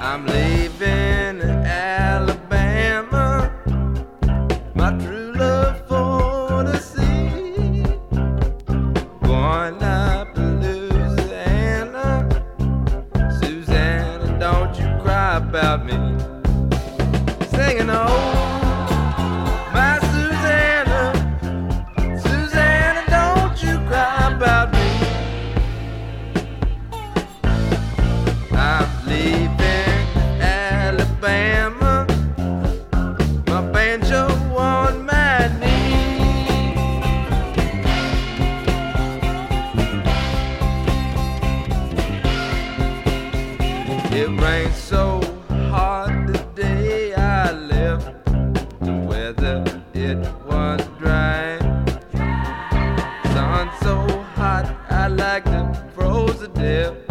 I'm leaving Alabama, my true love for the sea. Going up to Louisiana, Susanna, don't you cry about me. Singing, oh, my Susanna, Susanna, don't you cry about me. I'm leaving Alabama, my banjo on my knee. It rained so hard today I left. The weather, it was dry. Sun so hot I like to froze to death.